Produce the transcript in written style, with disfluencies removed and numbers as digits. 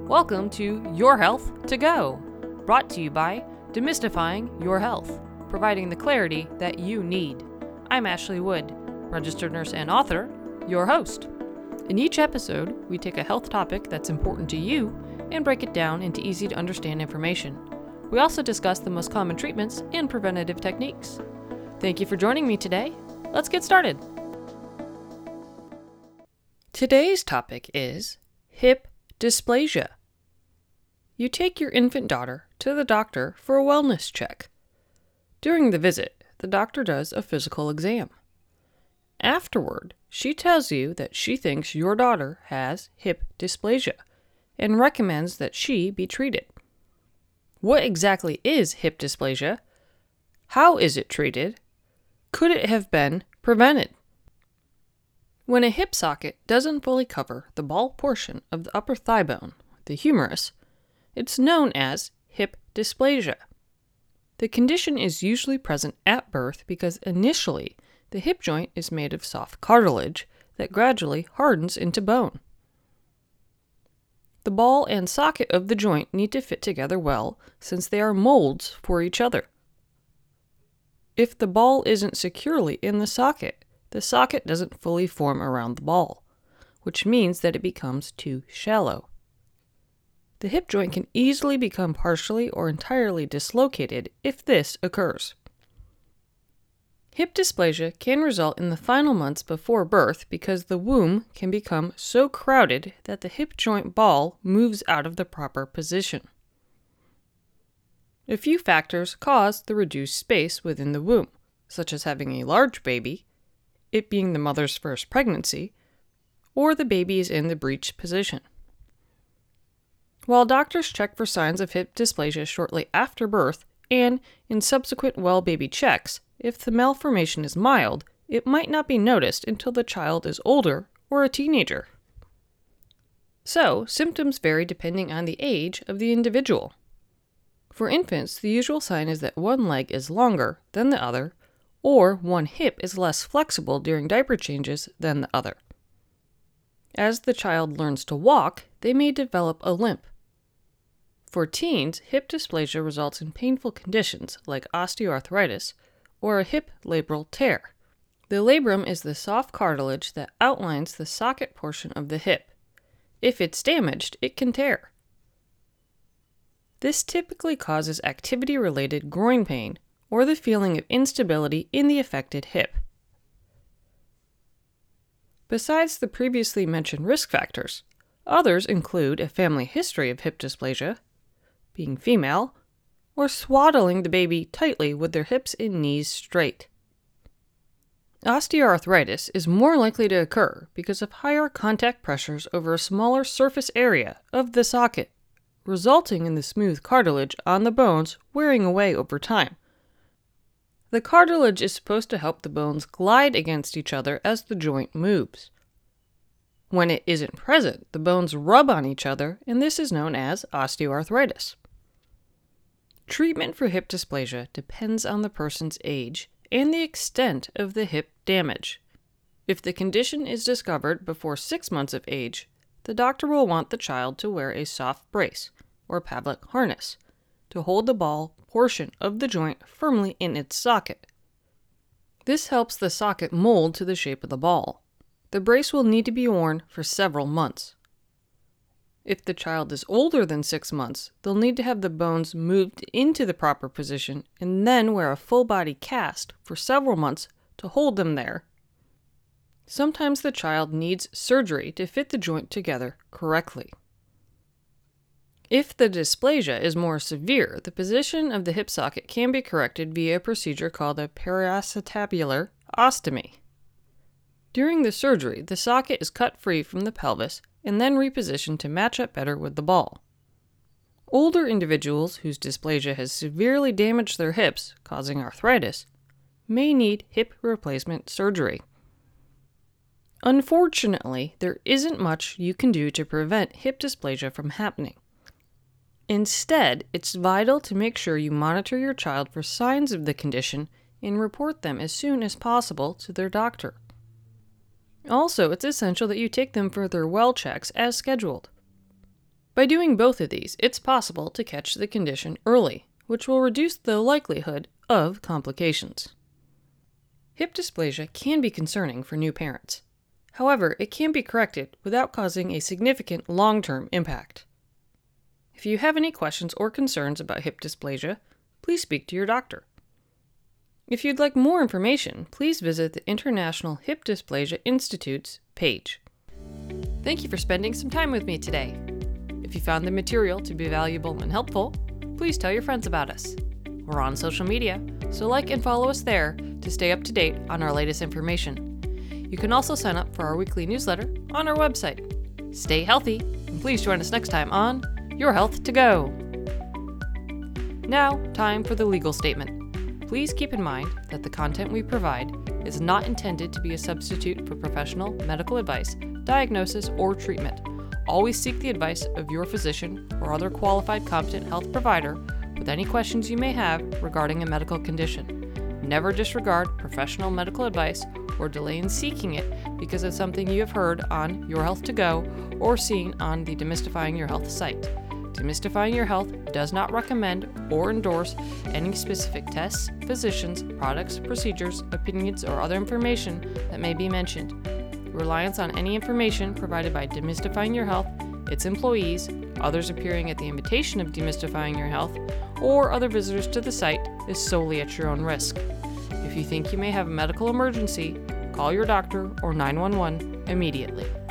Welcome to Your Health to Go, brought to you by Demystifying Your Health, providing the clarity that you need. I'm Ashley Wood, registered nurse and author, your host. In each episode, we take a health topic that's important to you and break it down into easy to understand information. We also discuss the most common treatments and preventative techniques. Thank you for joining me today. Let's get started. Today's topic is hip dysplasia. You take your infant daughter to the doctor for a wellness check. During the visit, the doctor does a physical exam. Afterward, she tells you that she thinks your daughter has hip dysplasia and recommends that she be treated. What exactly is hip dysplasia? How is it treated? Could it have been prevented? When a hip socket doesn't fully cover the ball portion of the upper thigh bone, the humerus, it's known as hip dysplasia. The condition is usually present at birth because initially the hip joint is made of soft cartilage that gradually hardens into bone. The ball and socket of the joint need to fit together well since they are molds for each other. If the ball isn't securely in the socket doesn't fully form around the ball, which means that it becomes too shallow. The hip joint can easily become partially or entirely dislocated if this occurs. Hip dysplasia can result in the final months before birth because the womb can become so crowded that the hip joint ball moves out of the proper position. A few factors cause the reduced space within the womb, such as having a large baby, it being the mother's first pregnancy, or the baby is in the breech position. While doctors check for signs of hip dysplasia shortly after birth and in subsequent well baby checks, if the malformation is mild, it might not be noticed until the child is older or a teenager. So, symptoms vary depending on the age of the individual. For infants, the usual sign is that one leg is longer than the other, or one hip is less flexible during diaper changes than the other. As the child learns to walk, they may develop a limp. For teens, hip dysplasia results in painful conditions like osteoarthritis or a hip labral tear. The labrum is the soft cartilage that outlines the socket portion of the hip. If it's damaged, it can tear. This typically causes activity-related groin pain or the feeling of instability in the affected hip. Besides the previously mentioned risk factors, others include a family history of hip dysplasia, being female, or swaddling the baby tightly with their hips and knees straight. Osteoarthritis is more likely to occur because of higher contact pressures over a smaller surface area of the socket, resulting in the smooth cartilage on the bones wearing away over time. The cartilage is supposed to help the bones glide against each other as the joint moves. When it isn't present, the bones rub on each other, and this is known as osteoarthritis. Treatment for hip dysplasia depends on the person's age and the extent of the hip damage. If the condition is discovered before 6 months of age, the doctor will want the child to wear a soft brace, or Pavlik harness, to hold the ball portion of the joint firmly in its socket. This helps the socket mold to the shape of the ball. The brace will need to be worn for several months. If the child is older than 6 months, they'll need to have the bones moved into the proper position and then wear a full-body cast for several months to hold them there. Sometimes the child needs surgery to fit the joint together correctly. If the dysplasia is more severe, the position of the hip socket can be corrected via a procedure called a periacetabular ostomy. During the surgery, the socket is cut free from the pelvis and then repositioned to match up better with the ball. Older individuals whose dysplasia has severely damaged their hips, causing arthritis, may need hip replacement surgery. Unfortunately, there isn't much you can do to prevent hip dysplasia from happening. Instead, it's vital to make sure you monitor your child for signs of the condition and report them as soon as possible to their doctor. Also, it's essential that you take them for their well checks as scheduled. By By doing both of these, it's possible to catch the condition early, which will reduce the likelihood of complications. Hip dysplasia can be concerning for new parents. However, it can be corrected without causing a significant long-term impact. If you have any questions or concerns about hip dysplasia, please speak to your doctor. If you'd like more information, please visit the International Hip Dysplasia Institute's page. Thank you for spending some time with me today. If you found the material to be valuable and helpful, please tell your friends about us. We're on social media, so like and follow us there to stay up to date on our latest information. You can also sign up for our weekly newsletter on our website. Stay healthy, and please join us next time on Your Health to Go. Now, time for the legal statement. Please keep in mind that the content we provide is not intended to be a substitute for professional medical advice, diagnosis, or treatment. Always seek the advice of your physician or other qualified competent health provider with any questions you may have regarding a medical condition. Never disregard professional medical advice or delay in seeking it because of something you have heard on Your Health to Go or seen on the Demystifying Your Health site. Demystifying Your Health does not recommend or endorse any specific tests, physicians, products, procedures, opinions, or other information that may be mentioned. Reliance on any information provided by Demystifying Your Health, its employees, others appearing at the invitation of Demystifying Your Health, or other visitors to the site is solely at your own risk. If you think you may have a medical emergency, call your doctor or 911 immediately.